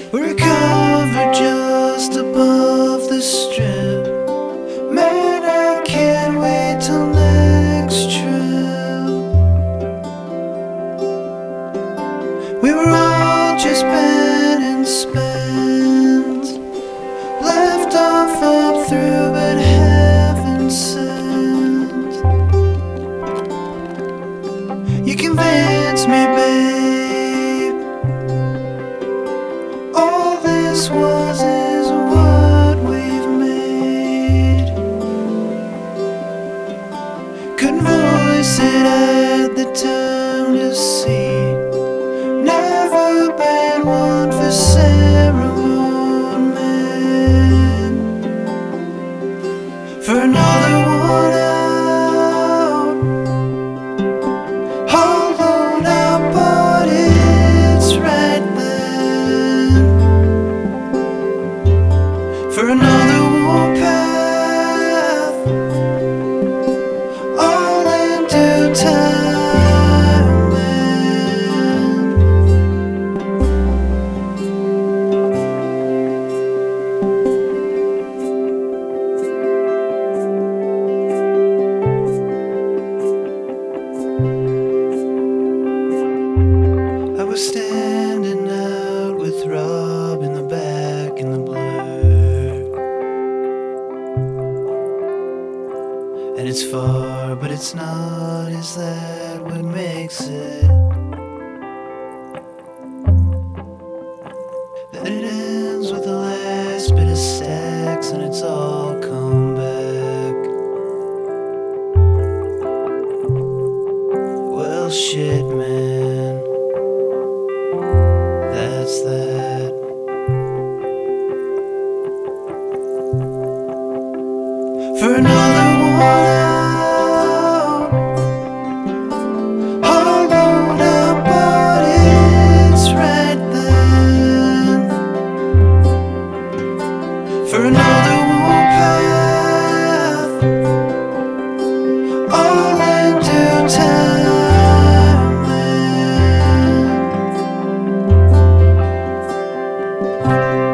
We're covered just above the strip. Man, I can't wait till next trip. We were all just bent and spent, left off up through but heaven sent. You convinced me, babe, all this was is what we've made. Couldn't voice it at the time to see. Never been one for ceremony, man. For another one out, hollowed out, but it's right then. For another warpath, all in due time, man. I was standing out with Rob in the back in the blur, and it's far, but it's not. Is that what makes it? That it ends with the last bit of stacks and it's all come back. Well, shit, man. That's that. For another one out, hollowed out, but it's right then. For another warpath, all in due time, man.